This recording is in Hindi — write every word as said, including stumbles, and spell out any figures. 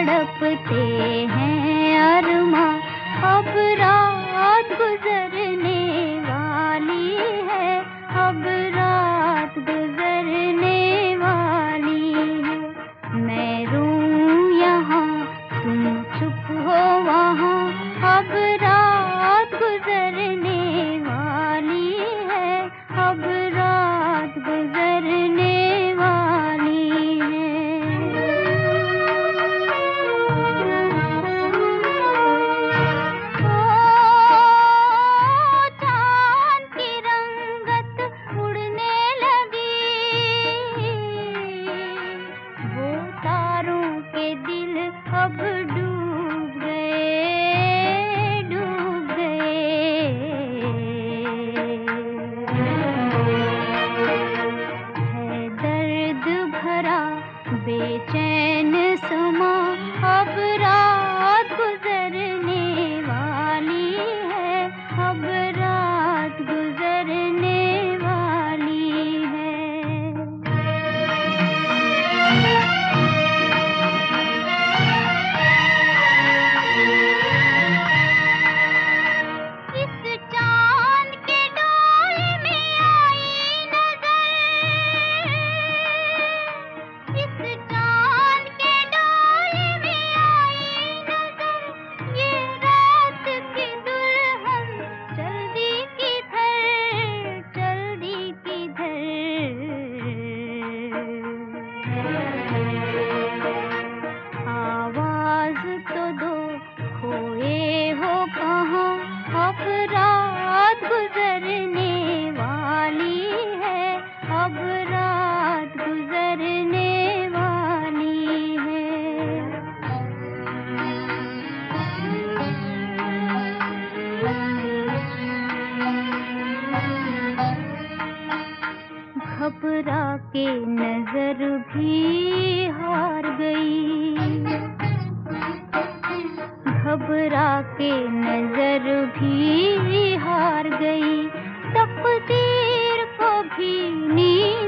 तड़पते हैं अरमा, अब रात गुजरने वाली है, अब रात गुजरने वाली है। मैं रूं यहाँ तुम चुप हो वहाँ, अब रात गुजरने वाली है, अब रात गुजरने वाली है। ओ चाँद की रंगत उड़ने लगी, वो तारों के दिल अब डूब गए, डूब गए। है दर्द भरा बेचैन समा, अब रात गुजरने वाली है, अब रात गुजरने वाली है। इस चाँद के डोले में आई नज़र, इस चाँद के डोले में आई नज़र, ये रात की दुल्हन चल दी किधर, चल दी किधर। आवाज़ तो दो खोए हो कहाँ, अब रात गुजरने वाली है, अब रात गुजरने वाली है। घबरा के नजर भी हार गई, घबरा के नजर भी हार गई, तकदीर को भी नी